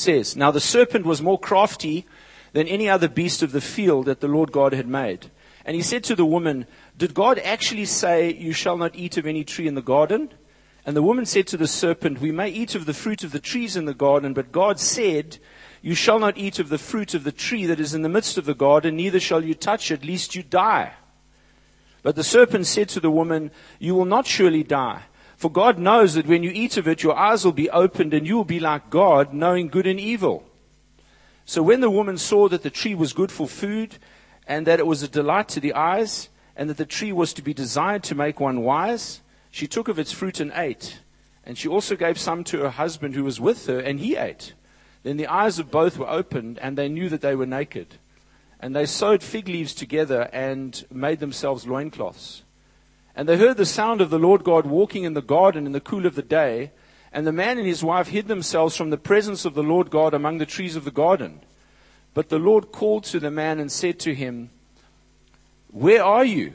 says, "Now the serpent was more crafty than any other beast of the field that the Lord God had made. And he said to the woman, 'Did God actually say, you shall not eat of any tree in the garden?' And the woman said to the serpent, 'We may eat of the fruit of the trees in the garden, but God said, you shall not eat of the fruit of the tree that is in the midst of the garden, neither shall you touch it, lest you die.' But the serpent said to the woman, 'You will not surely die. For God knows that when you eat of it, your eyes will be opened, and you will be like God, knowing good and evil.' So when the woman saw that the tree was good for food, and that it was a delight to the eyes, and that the tree was to be desired to make one wise, she took of its fruit and ate. And she also gave some to her husband who was with her, and he ate. Then the eyes of both were opened, and they knew that they were naked. And they sewed fig leaves together and made themselves loincloths. And they heard the sound of the Lord God walking in the garden in the cool of the day, and the man and his wife hid themselves from the presence of the Lord God among the trees of the garden. But the Lord called to the man and said to him, 'Where are you?'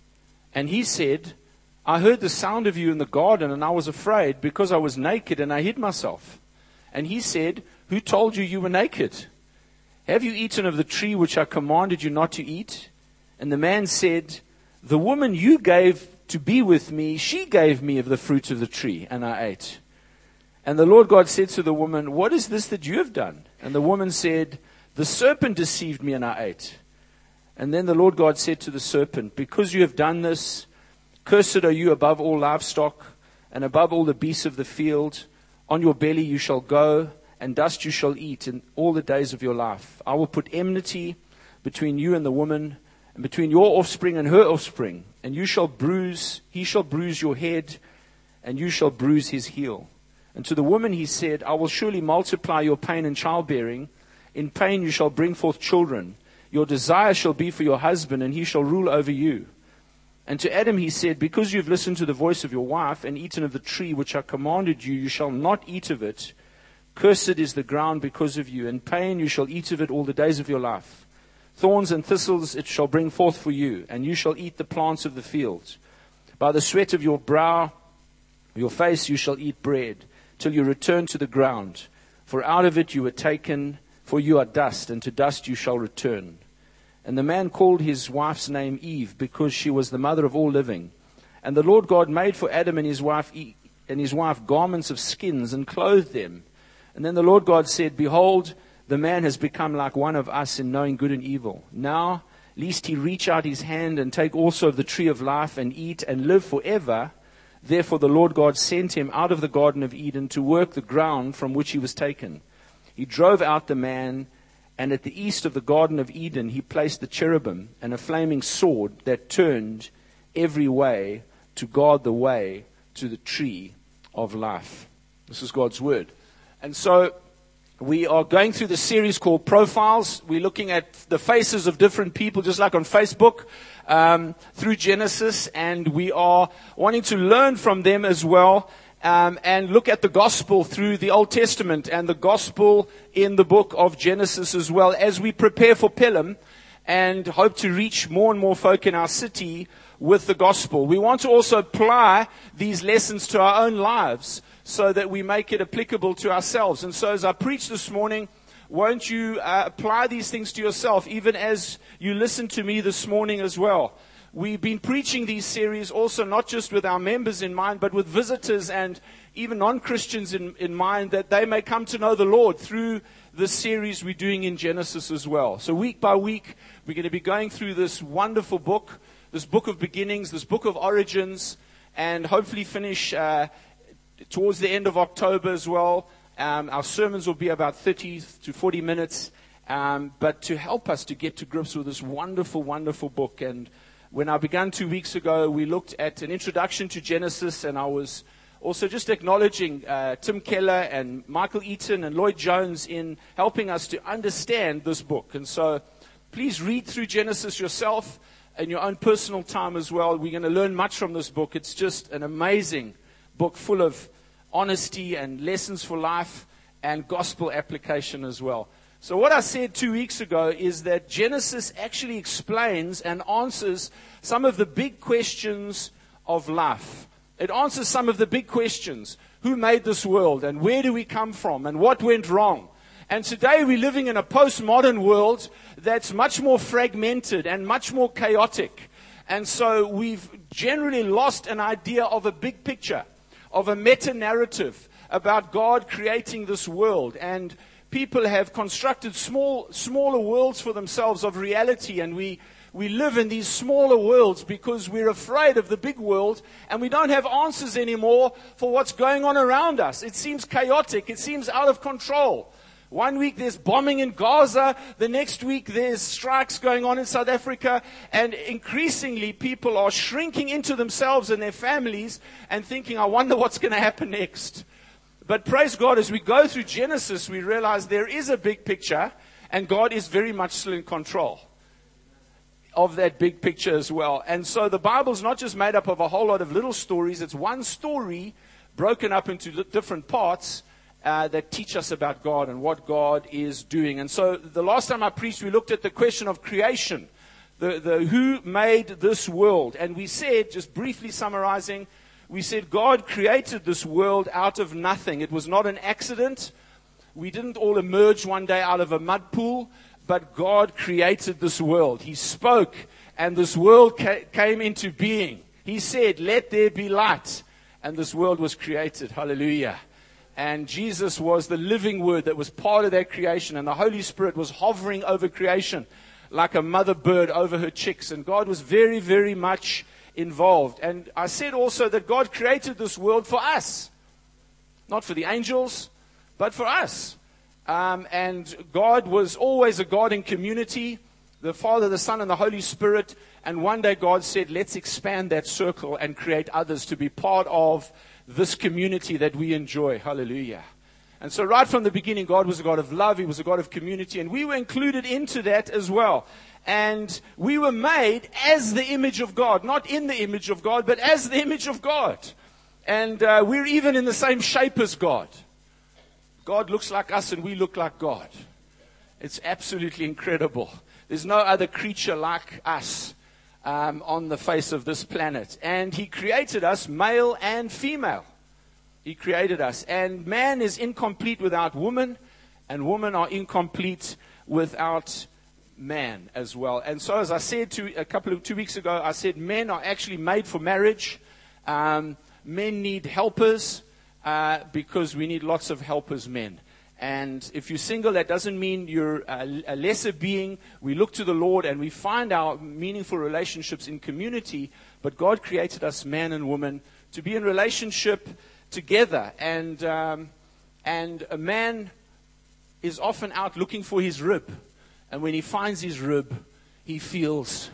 And he said, 'I heard the sound of you in the garden, and I was afraid, because I was naked, and I hid myself.' And he said, 'Who told you you were naked? Have you eaten of the tree which I commanded you not to eat?' And the man said, 'The woman you gave to be with me, she gave me of the fruit of the tree, and I ate.' And the Lord God said to the woman, 'What is this that you have done?' And the woman said, 'The serpent deceived me, and I ate.' And then the Lord God said to the serpent, 'Because you have done this, cursed are you above all livestock, and above all the beasts of the field. On your belly you shall go, and dust you shall eat in all the days of your life. I will put enmity between you and the woman, and between your offspring and her offspring. And he shall bruise your head, and you shall bruise his heel.' And to the woman he said, 'I will surely multiply your pain in childbearing. In pain you shall bring forth children. Your desire shall be for your husband, and he shall rule over you.' And to Adam he said, 'Because you have listened to the voice of your wife, and eaten of the tree which I commanded you, you shall not eat of it. Cursed is the ground because of you. In pain you shall eat of it all the days of your life. Thorns and thistles it shall bring forth for you, and you shall eat the plants of the field. By the sweat of your brow, your face you shall eat bread, till you return to the ground. For out of it you were taken, for you are dust, and to dust you shall return.' And the man called his wife's name Eve, because she was the mother of all living. And the Lord God made for Adam and his wife garments of skins, and clothed them. And then the Lord God said, 'Behold, the man has become like one of us in knowing good and evil. Now, lest he reach out his hand and take also of the tree of life and eat and live forever.' Therefore the Lord God sent him out of the Garden of Eden to work the ground from which he was taken. He drove out the man, and at the east of the Garden of Eden he placed the cherubim and a flaming sword that turned every way to guard the way to the tree of life." This is God's word. And so we are going through the series called Profiles. We're looking at the faces of different people, just like on Facebook, through Genesis, and we are wanting to learn from them as well, and look at the gospel through the Old Testament and the gospel in the book of Genesis as well, as we prepare for Pelham and hope to reach more and more folk in our city with the gospel. We want to also apply these lessons to our own lives so that we make it applicable to ourselves. And so as I preach this morning, won't you apply these things to yourself, even as you listen to me this morning as well. We've been preaching these series also not just with our members in mind, but with visitors and even non-Christians in mind, that they may come to know the Lord through the series we're doing in Genesis as well. So week by week, we're going to be going through this wonderful book, this book of beginnings, this book of origins, and hopefully finish towards the end of October as well. Our sermons will be about 30 to 40 minutes, but to help us to get to grips with this wonderful, wonderful book. And when I began 2 weeks ago, we looked at an introduction to Genesis, and I was also just acknowledging Tim Keller and Michael Eaton and Lloyd Jones in helping us to understand this book. And so please read through Genesis yourself in your own personal time as well. We're going to learn much from this book. It's just an amazing book full of honesty and lessons for life and gospel application as well. So what I said 2 weeks ago is that Genesis actually explains and answers some of the big questions of life. It answers some of the big questions. Who made this world? And where do we come from? And what went wrong? And today we're living in a postmodern world that's much more fragmented and much more chaotic. And so we've generally lost an idea of a big picture, of a meta-narrative about God creating this world. And people have constructed smaller worlds for themselves of reality, and we live in these smaller worlds because we're afraid of the big world, and we don't have answers anymore for what's going on around us. It seems chaotic. It seems out of control. One week there's bombing in Gaza. The next week there's strikes going on in South Africa. And increasingly people are shrinking into themselves and their families and thinking, I wonder what's going to happen next. But praise God, as we go through Genesis, we realize there is a big picture, and God is very much still in control of that big picture as well. And so the Bible's not just made up of a whole lot of little stories. It's one story broken up into different parts that teach us about God and what God is doing. And so the last time I preached, we looked at the question of creation, the who made this world. And we said, just briefly summarizing, we said God created this world out of nothing. It was not an accident. We didn't all emerge one day out of a mud pool, but God created this world. He spoke, and this world came into being. He said, let there be light, and this world was created. Hallelujah. And Jesus was the living word that was part of that creation. And the Holy Spirit was hovering over creation like a mother bird over her chicks. And God was very, very much involved. And I said also that God created this world for us. Not for the angels, but for us. And God was always a God in community. The Father, the Son, and the Holy Spirit. And one day God said, let's expand that circle and create others to be part of this community that we enjoy. Hallelujah. And so right from the beginning, God was a God of love. He was a God of community. And we were included into that as well. And we were made as the image of God. Not in the image of God, but as the image of God. And we're even in the same shape as God. God looks like us and we look like God. It's absolutely incredible. There's no other creature like us on the face of this planet. And He created us male and female. He created us. And man is incomplete without woman, and women are incomplete without man as well. And so as I said 2 weeks ago, I said men are actually made for marriage. Men need helpers because we need lots of helpers men. And if you're single, that doesn't mean you're a lesser being. We look to the Lord and we find our meaningful relationships in community. But God created us, man and woman, to be in relationship together. And a man is often out looking for his rib. And when he finds his rib, he feels,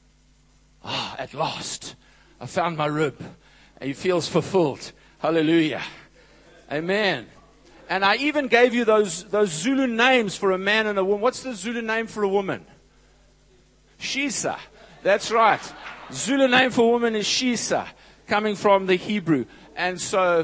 at last, I found my rib. And he feels fulfilled. Hallelujah. Amen. And I even gave you those Zulu names for a man and a woman. What's the Zulu name for a woman? Shisa. That's right. Zulu name for woman is Shisa, coming from the Hebrew. And so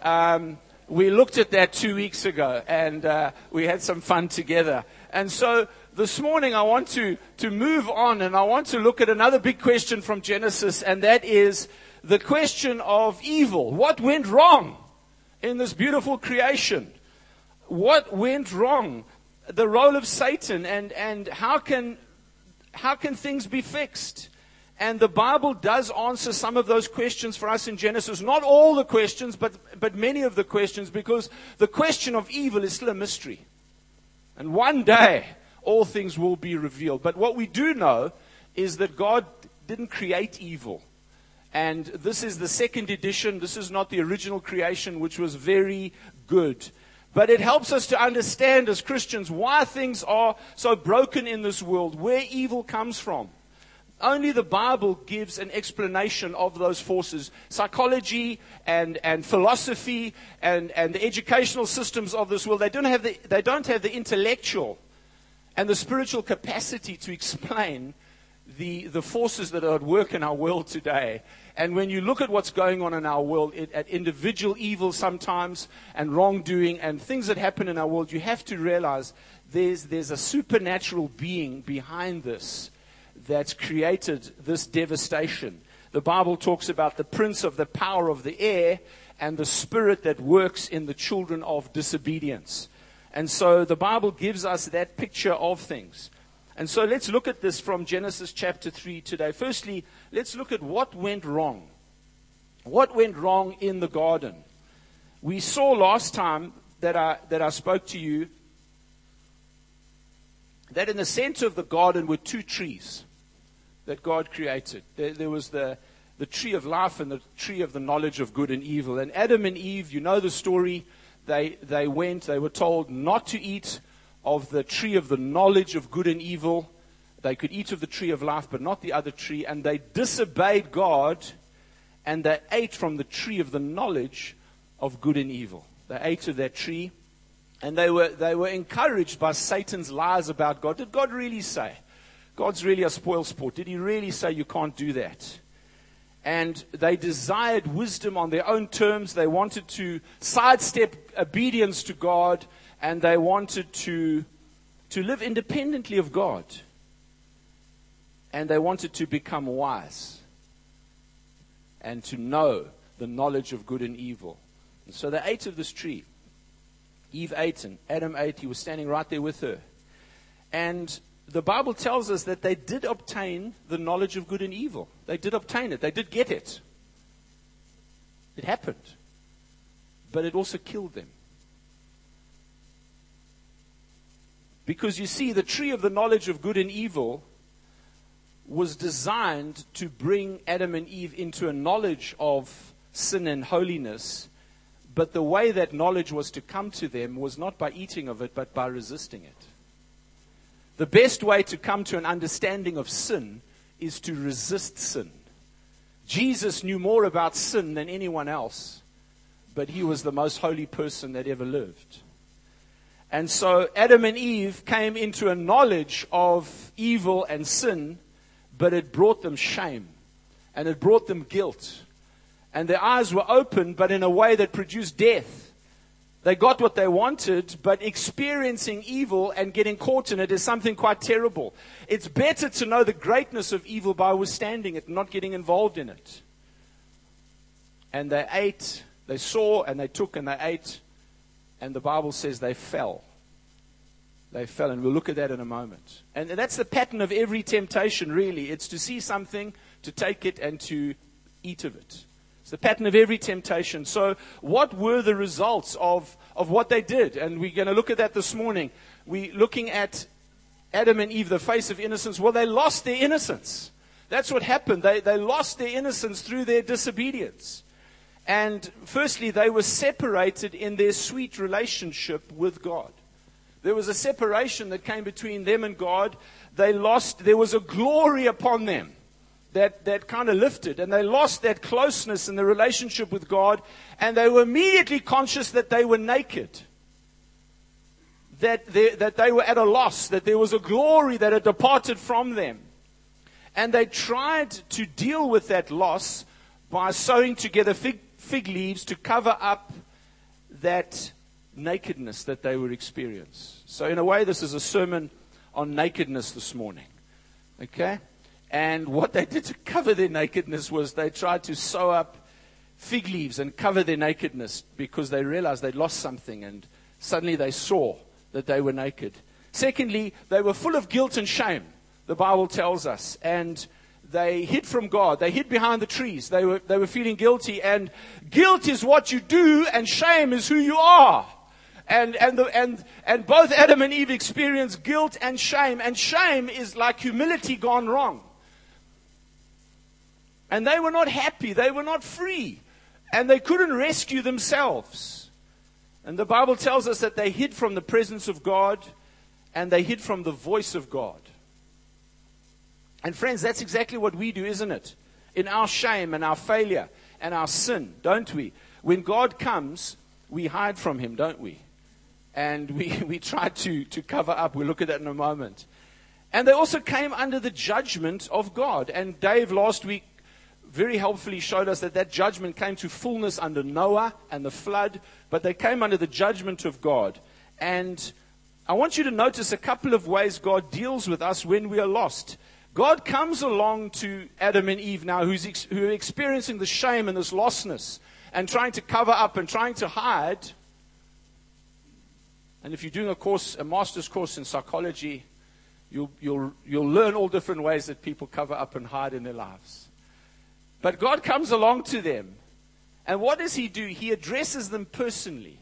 we looked at that 2 weeks ago, and we had some fun together. And so this morning I want to move on, and I want to look at another big question from Genesis, and that is the question of evil. What went wrong in this beautiful creation? What went wrong? The role of Satan, and how can things be fixed? And the Bible does answer some of those questions for us in Genesis. Not all the questions, but many of the questions, because the question of evil is still a mystery. And one day, all things will be revealed. But what we do know is that God didn't create evil. And this is the second edition. This is not the original creation, which was very good. But it helps us to understand as Christians why things are so broken in this world, where evil comes from. Only the Bible gives an explanation of those forces. Psychology and philosophy and the educational systems of this world, they don't have the intellectual and the spiritual capacity to explain the forces that are at work in our world today. And when you look at what's going on in our world, at individual evil sometimes, and wrongdoing, and things that happen in our world, you have to realize there's a supernatural being behind this that's created this devastation. The Bible talks about the prince of the power of the air and the spirit that works in the children of disobedience. And so the Bible gives us that picture of things. And so let's look at this from Genesis chapter 3 today. Firstly, let's look at what went wrong. What went wrong in the garden? We saw last time that I spoke to you that in the center of the garden were two trees that God created. There was the tree of life and the tree of the knowledge of good and evil. And Adam and Eve, you know the story, they were told not to eat of the tree of the knowledge of good and evil. They could eat of the tree of life, but not the other tree. And they disobeyed God, and they ate from the tree of the knowledge of good and evil. They ate of that tree, and they were encouraged by Satan's lies about God. Did God really say? God's really a spoilsport. Did he really say you can't do that? And they desired wisdom on their own terms. They wanted to sidestep obedience to God, and they wanted to live independently of God. And they wanted to become wise and to know the knowledge of good and evil. And so they ate of this tree. Eve ate and Adam ate. He was standing right there with her. And the Bible tells us that they did obtain the knowledge of good and evil. They did obtain it. They did get it. It happened. But it also killed them. Because you see, the tree of the knowledge of good and evil was designed to bring Adam and Eve into a knowledge of sin and holiness. But the way that knowledge was to come to them was not by eating of it, but by resisting it. The best way to come to an understanding of sin is to resist sin. Jesus knew more about sin than anyone else, but he was the most holy person that ever lived. And so Adam and Eve came into a knowledge of evil and sin, but it brought them shame, and it brought them guilt. And their eyes were opened, but in a way that produced death. They got what they wanted, but experiencing evil and getting caught in it is something quite terrible. It's better to know the greatness of evil by withstanding it, not getting involved in it. And they ate, they saw, and they took, and they ate. And the Bible says they fell. They fell, and we'll look at that in a moment. And that's the pattern of every temptation, really. It's to see something, to take it, and to eat of it. It's the pattern of every temptation. So what were the results of what they did? And we're going to look at that this morning. We're looking at Adam and Eve, the face of innocence. Well, they lost their innocence. That's what happened. They lost their innocence through their disobedience. And firstly, they were separated in their sweet relationship with God. There was a separation that came between them and God. There was a glory upon them that kind of lifted, and they lost that closeness in the relationship with God, and they were immediately conscious that they were naked, that they were at a loss, that there was a glory that had departed from them. And they tried to deal with that loss by sewing together fig leaves to cover up that nakedness that they would experience. So in a way, this is a sermon on nakedness this morning. Okay? And what they did to cover their nakedness was they tried to sew up fig leaves and cover their nakedness because they realized they'd lost something, and suddenly they saw that they were naked. Secondly, they were full of guilt and shame, the Bible tells us, and they hid from God. They hid behind the trees. They were feeling guilty, and guilt is what you do, and shame is who you are. And both Adam and Eve experienced guilt and shame is like humility gone wrong. And they were not happy. They were not free. And they couldn't rescue themselves. And the Bible tells us that they hid from the presence of God, and they hid from the voice of God. And friends, that's exactly what we do, isn't it? In our shame and our failure and our sin, don't we? When God comes, we hide from him, don't we? And we try to cover up. We'll look at that in a moment. And they also came under the judgment of God. And Dave last week very helpfully showed us that judgment came to fullness under Noah and the flood, but they came under the judgment of God. And I want you to notice a couple of ways God deals with us when we are lost. God comes along to Adam and Eve now, who are experiencing the shame and this lostness and trying to cover up and trying to hide. And if you're doing a master's course in psychology, you'll learn all different ways that people cover up and hide in their lives. But God comes along to them. And what does He do? He addresses them personally.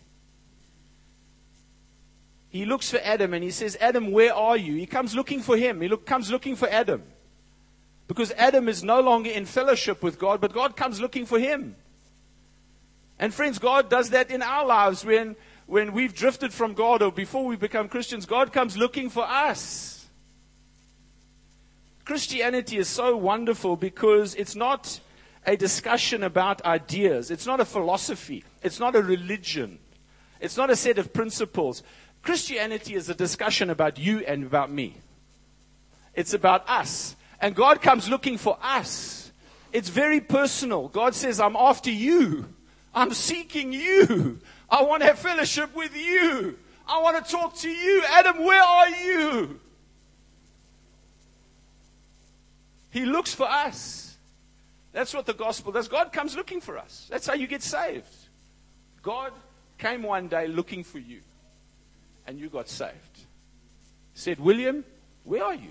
He looks for Adam and He says, Adam, where are you? He comes looking for him. He comes looking for Adam. Because Adam is no longer in fellowship with God, but God comes looking for him. And friends, God does that in our lives when we've drifted from God or before we become Christians. God comes looking for us. Christianity is so wonderful because it's not a discussion about ideas. It's not a philosophy. It's not a religion. It's not a set of principles. Christianity is a discussion about you and about me. It's about us. And God comes looking for us. It's very personal. God says, I'm after you. I'm seeking you. I want to have fellowship with you. I want to talk to you. Adam, where are you? He looks for us. That's what the gospel does. God comes looking for us. That's how you get saved. God came one day looking for you. And you got saved. He said, William, where are you?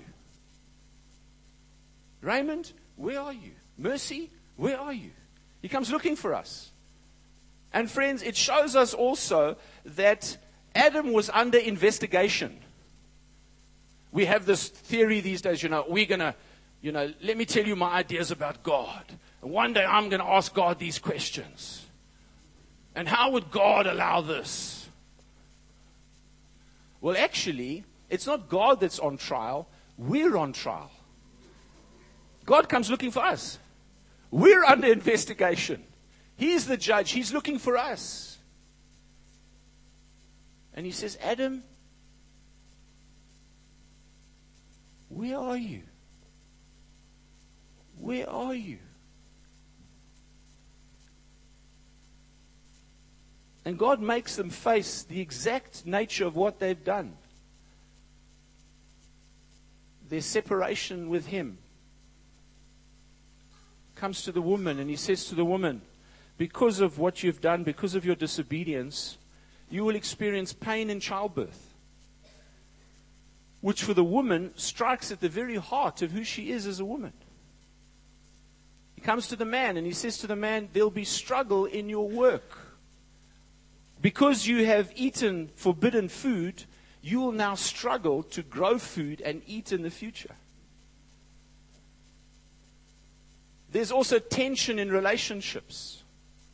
Raymond, where are you? Mercy, where are you? He comes looking for us. And friends, it shows us also that Adam was under investigation. We have this theory these days, we're going to, let me tell you my ideas about God. And one day I'm going to ask God these questions. And how would God allow this? Well, actually, it's not God that's on trial. We're on trial. God comes looking for us. We're under investigation. He's the judge. He's looking for us. And He says, Adam, where are you? Where are you? And God makes them face the exact nature of what they've done. Their separation with Him. Comes to the woman and He says to the woman, because of what you've done, because of your disobedience, you will experience pain in childbirth. Which for the woman strikes at the very heart of who she is as a woman. He comes to the man and He says to the man, there'll be struggle in your work. Because you have eaten forbidden food, you will now struggle to grow food and eat in the future. There's also tension in relationships.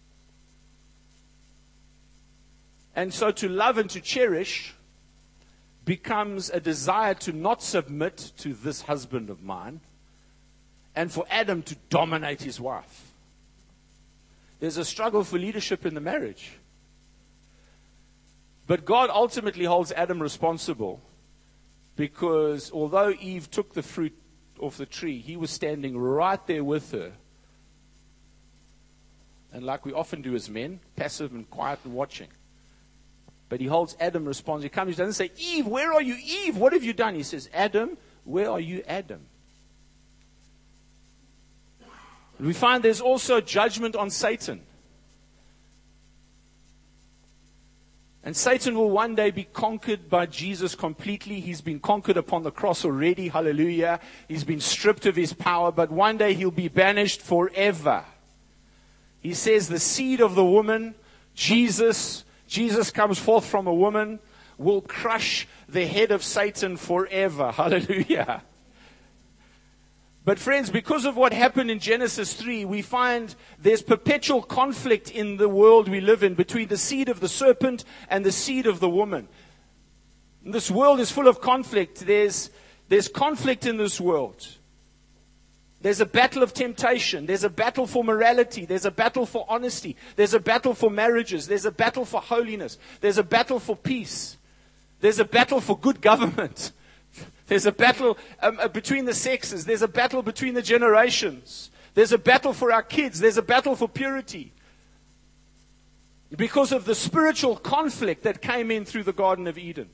And so to love and to cherish becomes a desire to not submit to this husband of mine and for Adam to dominate his wife. There's a struggle for leadership in the marriage. But God ultimately holds Adam responsible because although Eve took the fruit off the tree, he was standing right there with her. And like we often do as men, passive and quiet and watching. But He holds Adam responsible. He comes, He doesn't say, Eve, where are you? Eve, what have you done? He says, Adam, where are you, Adam? And we find there's also judgment on Satan. And Satan will one day be conquered by Jesus completely. He's been conquered upon the cross already. Hallelujah. He's been stripped of his power, but one day he'll be banished forever. He says the seed of the woman, Jesus comes forth from a woman, will crush the head of Satan forever. Hallelujah. But friends, because of what happened in Genesis 3, we find there's perpetual conflict in the world we live in between the seed of the serpent and the seed of the woman. This world is full of conflict. There's conflict in this world. There's a battle of temptation. There's a battle for morality. There's a battle for honesty. There's a battle for marriages. There's a battle for holiness. There's a battle for peace. There's a battle for good government. There's a battle between the sexes. There's a battle between the generations. There's a battle for our kids. There's a battle for purity. Because of the spiritual conflict that came in through the Garden of Eden.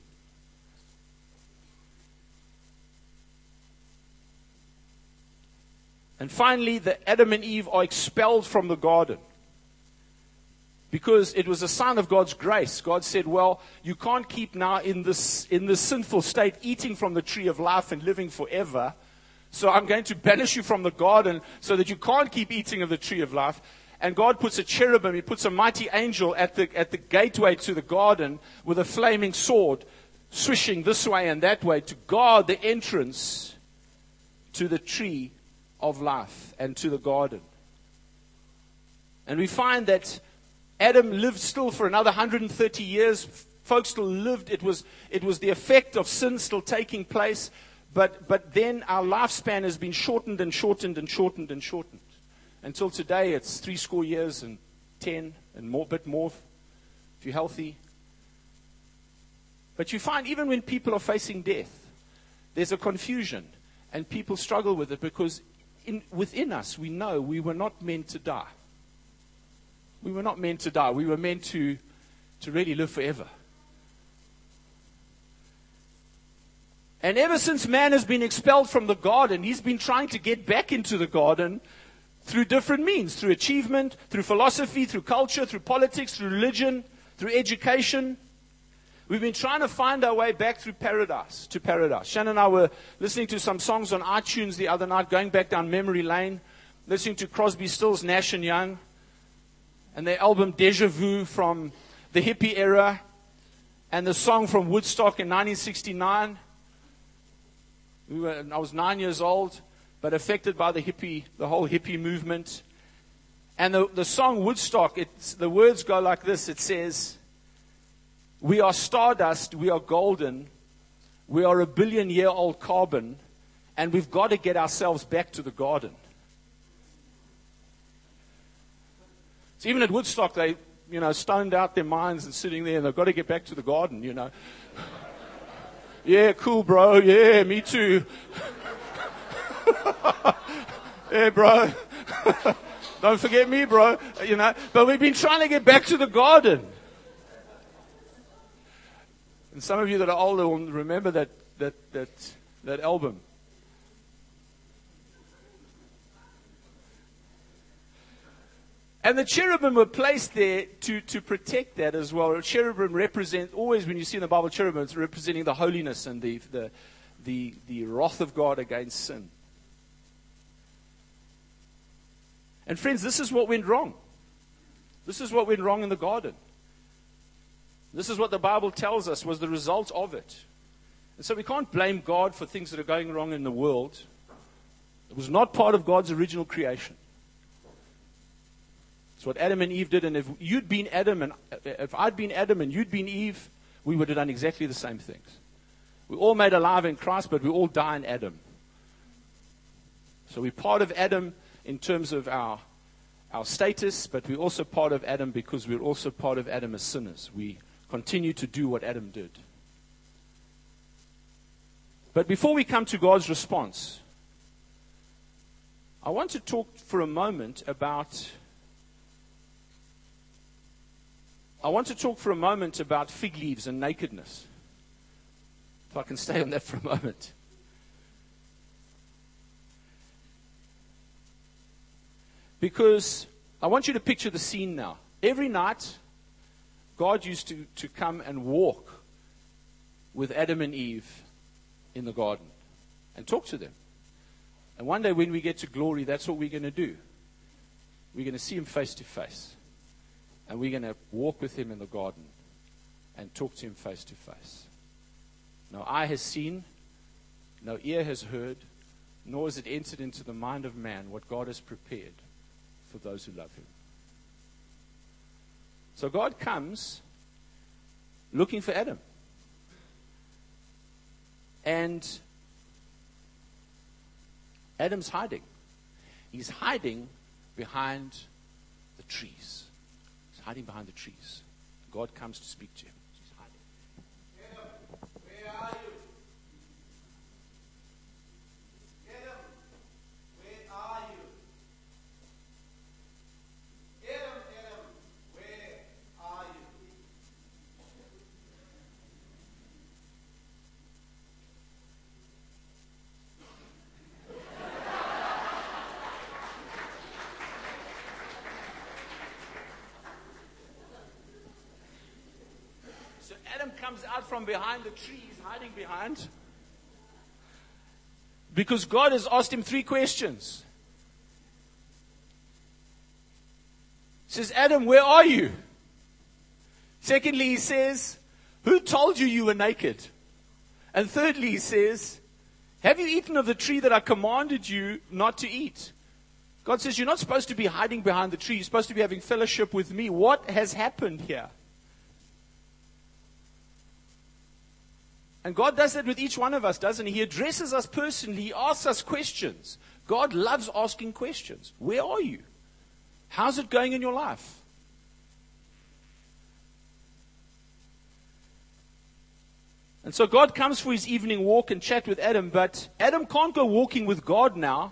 And finally, the Adam and Eve are expelled from the garden. Because it was a sign of God's grace. God said, well, you can't keep now in this sinful state eating from the tree of life and living forever. So I'm going to banish you from the garden so that you can't keep eating of the tree of life. And God puts a cherubim, he puts a mighty angel at the gateway to the garden with a flaming sword, swishing this way and that way to guard the entrance to the tree of life and to the garden. And we find that Adam lived still for another 130 years. Folks still lived. It was the effect of sin still taking place. But then our lifespan has been shortened and shortened and shortened and shortened. Until today, it's 70 years and 10 and more, bit more, if you're healthy. But you find even when people are facing death, there's a confusion. And people struggle with it because within us, we know we were not meant to die. We were not meant to die. We were meant to really live forever. And ever since man has been expelled from the garden, he's been trying to get back into the garden through different means, through achievement, through philosophy, through culture, through politics, through religion, through education. We've been trying to find our way back through paradise, to paradise. Shannon and I were listening to some songs on iTunes the other night, going back down memory lane, listening to Crosby, Stills, Nash and Young, and their album Deja Vu from the hippie era, and the song from Woodstock in 1969. I was 9 years old, but affected by the whole hippie movement. And the song Woodstock, the words go like this. It says, we are stardust, we are golden, we are a billion-year-old carbon, and we've got to get ourselves back to the garden. So even at Woodstock, they, stoned out their minds and sitting there, and they've got to get back to the garden, Yeah, cool, bro. Yeah, me too. Yeah, bro. Don't forget me, bro. But we've been trying to get back to the garden. And some of you that are older will remember that album. And the cherubim were placed there to protect that as well. Cherubim represent, always when you see in the Bible cherubim, it's representing the holiness and the wrath of God against sin. And friends, this is what went wrong. This is what went wrong in the garden. This is what the Bible tells us was the result of it. And so we can't blame God for things that are going wrong in the world. It was not part of God's original creation. It's what Adam and Eve did. And if you'd been Adam and if I'd been Adam and you'd been Eve, we would have done exactly the same things. We're all made alive in Christ, but we all die in Adam. So we're part of Adam in terms of our status, but we're also part of Adam because we're also part of Adam as sinners. We continue to do what Adam did. But before we come to God's response, I want to talk for a moment about fig leaves and nakedness. If I can stay on that for a moment. Because I want you to picture the scene now. Every night, God used to come and walk with Adam and Eve in the garden and talk to them. And one day when we get to glory, that's what we're going to do. We're going to see him face to face. And we're going to walk with him in the garden and talk to him face to face. No eye has seen, no ear has heard, nor has it entered into the mind of man what God has prepared for those who love him. So God comes looking for Adam. And Adam's hiding. He's hiding behind the trees. He's hiding behind the trees. God comes to speak to him. He's hiding. Adam, where are you? Adam, where are you? Adam, where are you? comes out from behind the tree he's hiding behind. Because God has asked him 3 questions. He says, Adam, where are you? Secondly, he says, who told you you were naked? And thirdly, he says, have you eaten of the tree that I commanded you not to eat? God says, you're not supposed to be hiding behind the tree. You're supposed to be having fellowship with me. What has happened here? And God does that with each one of us, doesn't he? He addresses us personally. He asks us questions. God loves asking questions. Where are you? How's it going in your life? And so God comes for his evening walk and chat with Adam, but Adam can't go walking with God now.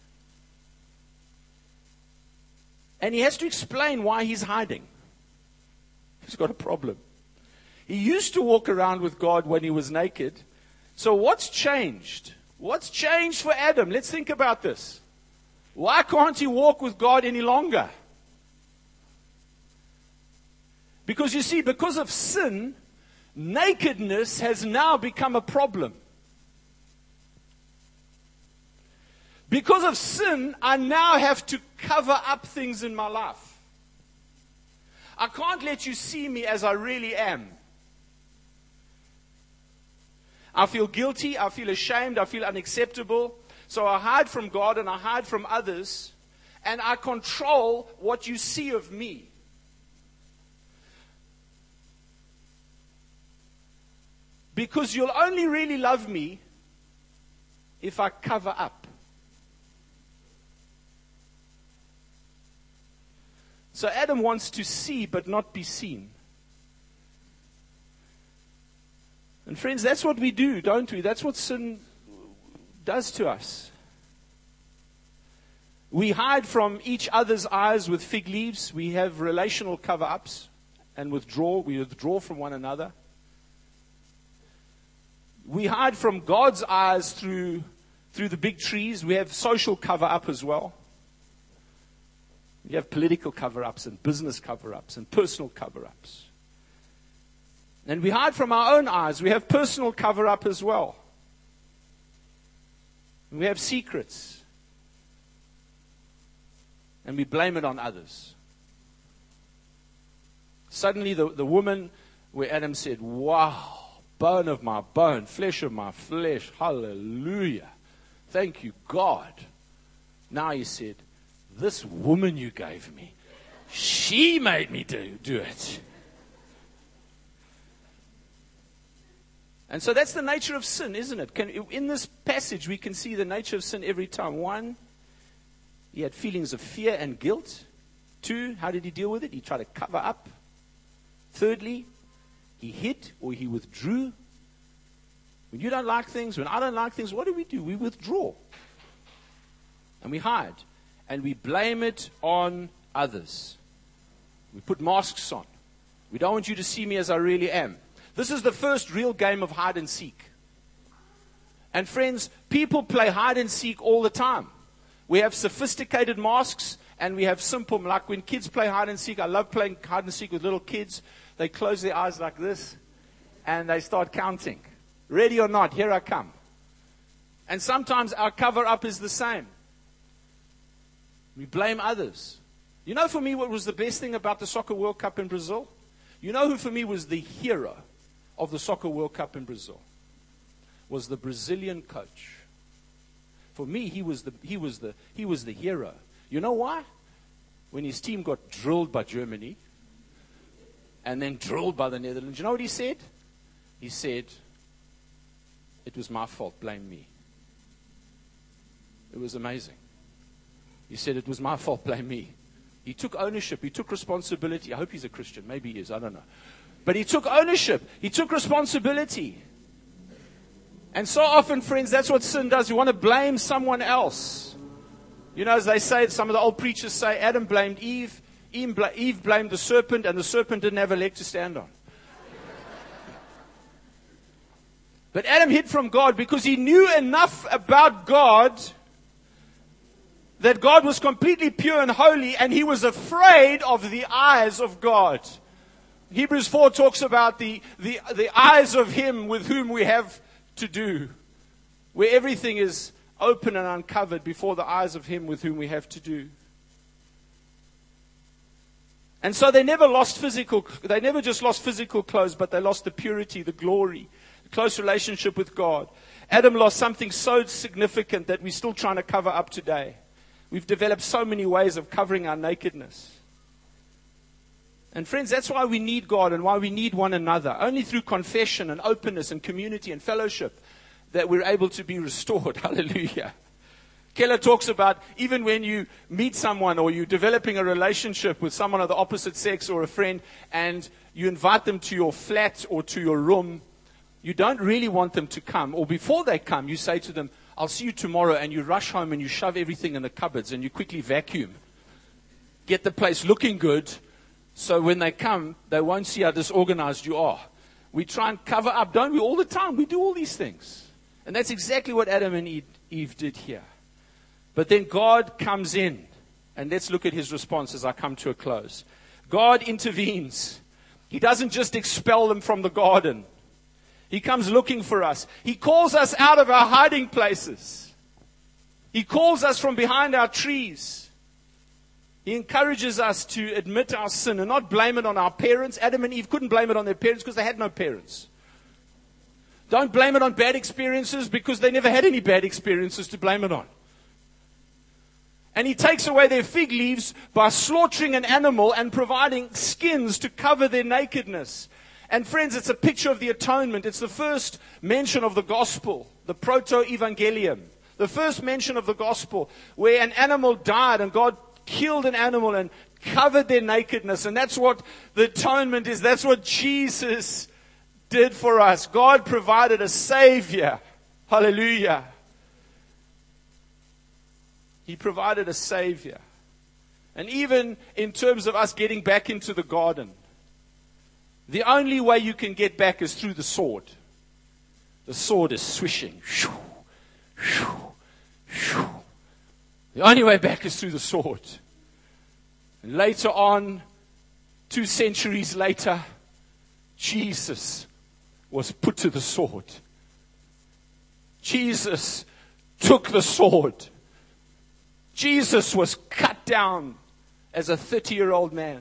And he has to explain why he's hiding. He's got a problem. He used to walk around with God when he was naked. So what's changed? What's changed for Adam? Let's think about this. Why can't he walk with God any longer? Because you see, because of sin, nakedness has now become a problem. Because of sin, I now have to cover up things in my life. I can't let you see me as I really am. I feel guilty, I feel ashamed, I feel unacceptable. So I hide from God and I hide from others. And I control what you see of me. Because you'll only really love me if I cover up. So Adam wants to see but not be seen. And friends, that's what we do, don't we? That's what sin does to us. We hide from each other's eyes with fig leaves. We have relational cover-ups and withdraw. We withdraw from one another. We hide from God's eyes through the big trees. We have social cover-up as well. We have political cover-ups and business cover-ups and personal cover-ups. And we hide from our own eyes. We have personal cover-up as well. We have secrets. And we blame it on others. Suddenly the woman where Adam said, wow, bone of my bone, flesh of my flesh, hallelujah. Thank you, God. Now he said, this woman you gave me, she made me do it. And so that's the nature of sin, isn't it? In this passage, we can see the nature of sin every time. 1, he had feelings of fear and guilt. 2, how did he deal with it? He tried to cover up. Thirdly, he hid or he withdrew. When you don't like things, when I don't like things, what do? We withdraw. And we hide. And we blame it on others. We put masks on. We don't want you to see me as I really am. This is the first real game of hide and seek. And friends, people play hide and seek all the time. We have sophisticated masks and we have simple, like when kids play hide and seek. I love playing hide and seek with little kids. They close their eyes like this and they start counting. Ready or not, here I come. And sometimes our cover up is the same. We blame others. You know, for me, what was the best thing about the Soccer World Cup in Brazil? You know who for me was the hero of the Soccer World Cup in Brazil? Was the Brazilian coach. For me, he was the hero. You know why? When his team got drilled by Germany and then drilled by the Netherlands, you know what he said? He said, it was my fault, blame me. It was amazing. He said, it was my fault, blame me. He took ownership. He took responsibility. I hope he's a Christian. Maybe he is. I don't know. But he took ownership. He took responsibility. And so often, friends, that's what sin does. You want to blame someone else. You know, as they say, some of the old preachers say, Adam blamed Eve. Eve blamed the serpent, and the serpent didn't have a leg to stand on. But Adam hid from God because he knew enough about God that God was completely pure and holy, and he was afraid of the eyes of God. Hebrews 4 talks about the eyes of him with whom we have to do, where everything is open and uncovered before the eyes of him with whom we have to do. And so they never just lost physical clothes, but they lost the purity, the glory, the close relationship with God. Adam lost something so significant that we're still trying to cover up today. We've developed so many ways of covering our nakedness. And friends, that's why we need God and why we need one another. Only through confession and openness and community and fellowship that we're able to be restored. Hallelujah. Keller talks about even when you meet someone or you're developing a relationship with someone of the opposite sex or a friend and you invite them to your flat or to your room, you don't really want them to come. Or before they come, you say to them, I'll see you tomorrow, and you rush home and you shove everything in the cupboards and you quickly vacuum. Get the place looking good so when they come, they won't see how disorganized you are. We try and cover up, don't we, all the time? We do all these things. And that's exactly what Adam and Eve did here. But then God comes in. And let's look at his response as I come to a close. God intervenes. He doesn't just expel them from the garden. He comes looking for us. He calls us out of our hiding places. He calls us from behind our trees. He encourages us to admit our sin and not blame it on our parents. Adam and Eve couldn't blame it on their parents because they had no parents. Don't blame it on bad experiences because they never had any bad experiences to blame it on. And he takes away their fig leaves by slaughtering an animal and providing skins to cover their nakedness. And friends, it's a picture of the atonement. It's the first mention of the gospel, the proto-evangelium. The first mention of the gospel where an animal died and God killed an animal and covered their nakedness. And that's what the atonement is. That's what Jesus did for us. God provided a Savior. Hallelujah. He provided a Savior. And even in terms of us getting back into the garden, the only way you can get back is through the sword. The sword is swishing. The only way back is through the sword. And later on, 2 centuries later, Jesus was put to the sword. Jesus took the sword. Jesus was cut down as a 30-year-old man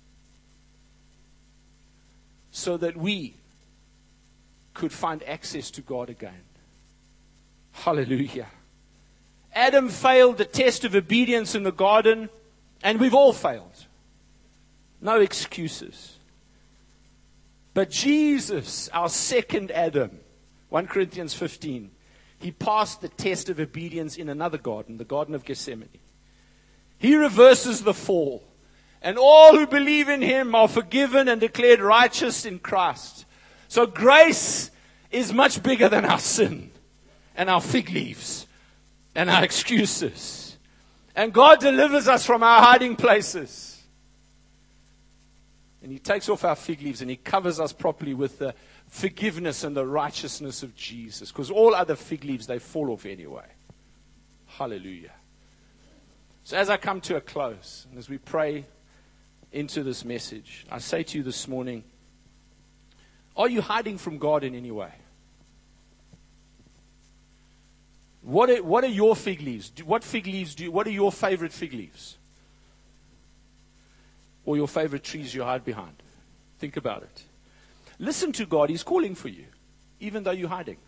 so that we could find access to God again. Hallelujah. Adam failed the test of obedience in the garden, and we've all failed. No excuses. But Jesus, our second Adam, 1 Corinthians 15, he passed the test of obedience in another garden, the Garden of Gethsemane. He reverses the fall. And all who believe in him are forgiven and declared righteous in Christ. So grace is much bigger than our sin and our fig leaves and our excuses. And God delivers us from our hiding places. And he takes off our fig leaves and he covers us properly with the forgiveness and the righteousness of Jesus. Because all other fig leaves, they fall off anyway. Hallelujah. So as I come to a close, and as we pray into this message, I say to you this morning, are you hiding from God in any way? What are your fig leaves? What are your favorite fig leaves? Or your favorite trees you hide behind? Think about it. Listen to God. He's calling for you, even though you're hiding.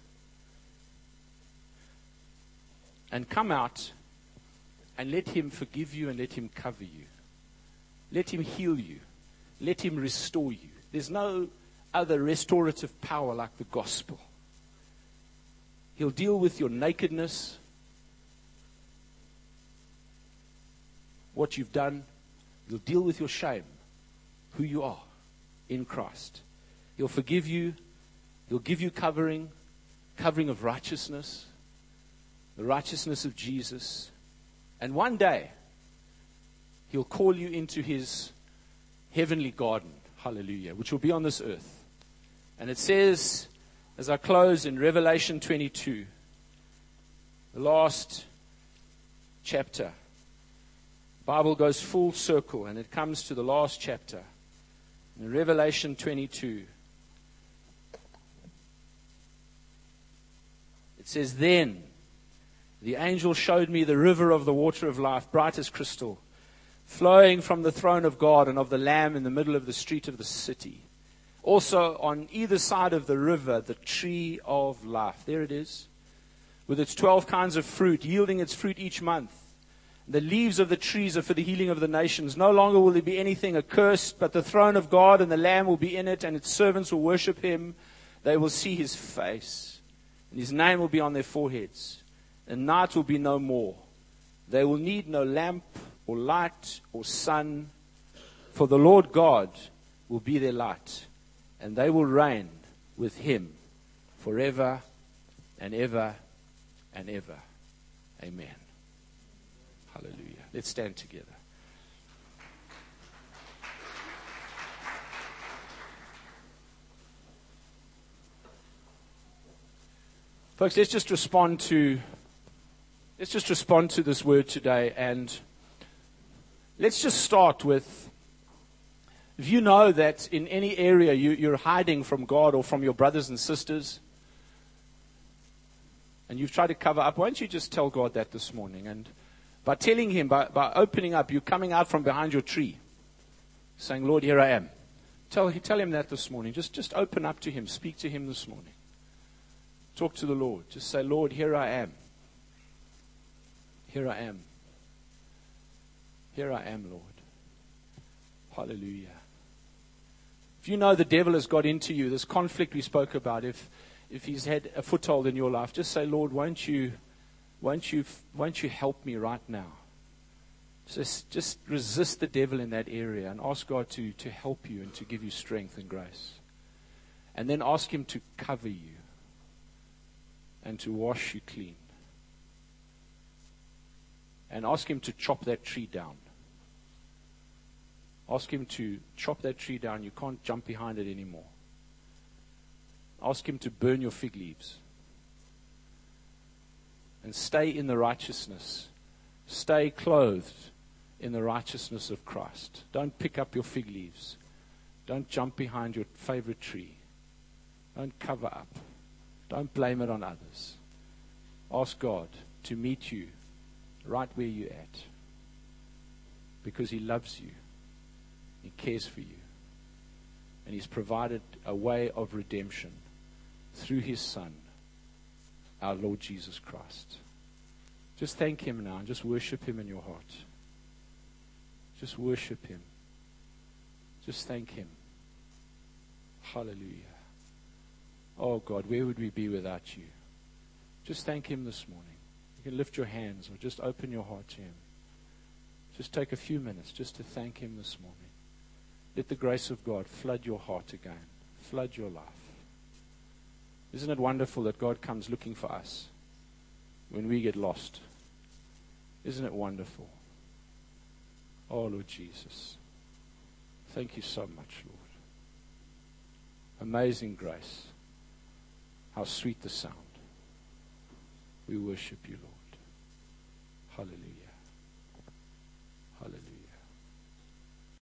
And come out and let him forgive you and let him cover you. Let him heal you. Let him restore you. There's no other restorative power like the gospel. He'll deal with your nakedness, what you've done. He'll deal with your shame, who you are in Christ. He'll forgive you. He'll give you covering of righteousness, the righteousness of Jesus. And one day, he'll call you into his heavenly garden, hallelujah, which will be on this earth. And it says, as I close in Revelation 22, the last chapter, the Bible goes full circle and it comes to the last chapter. In Revelation 22, it says, "Then the angel showed me the river of the water of life, bright as crystal, flowing from the throne of God and of the Lamb in the middle of the street of the city. Also on either side of the river, the tree of life." There it is. "With its 12 kinds of fruit, yielding its fruit each month. The leaves of the trees are for the healing of the nations. No longer will there be anything accursed, but the throne of God and the Lamb will be in it, and its servants will worship him. They will see his face, and his name will be on their foreheads. And night will be no more. They will need no lamp or light or sun, for the Lord God will be their light, and they will reign with him forever and ever and ever. Amen." Hallelujah. Let's stand together. Folks, let's just respond to this word today, and let's just start with, if you know that in any area you're hiding from God or from your brothers and sisters, and you've tried to cover up, why don't you just tell God that this morning? And by telling him, by opening up, you're coming out from behind your tree, saying, "Lord, here I am." Tell him that this morning. Just open up to him. Speak to him this morning. Talk to the Lord. Just say, "Lord, here I am. Here I am. Here I am, Lord." Hallelujah. If you know the devil has got into you, this conflict we spoke about, if he's had a foothold in your life, just say, "Lord, won't you help me right now?" Just resist the devil in that area and ask God to help you and to give you strength and grace. And then ask him to cover you and to wash you clean. And ask him to chop that tree down. Ask him to chop that tree down. You can't jump behind it anymore. Ask him to burn your fig leaves. And stay in the righteousness. Stay clothed in the righteousness of Christ. Don't pick up your fig leaves. Don't jump behind your favorite tree. Don't cover up. Don't blame it on others. Ask God to meet you right where you're at. Because he loves you. He cares for you. And he's provided a way of redemption through his Son, our Lord Jesus Christ. Just thank him now and just worship him in your heart. Just worship him. Just thank him. Hallelujah. Oh God, where would we be without you? Just thank him this morning. You can lift your hands or just open your heart to him. Just take a few minutes just to thank him this morning. Let the grace of God flood your heart again. Flood your life. Isn't it wonderful that God comes looking for us when we get lost? Isn't it wonderful? Oh, Lord Jesus. Thank you so much, Lord. Amazing grace. How sweet the sound. We worship you, Lord. Hallelujah. Hallelujah.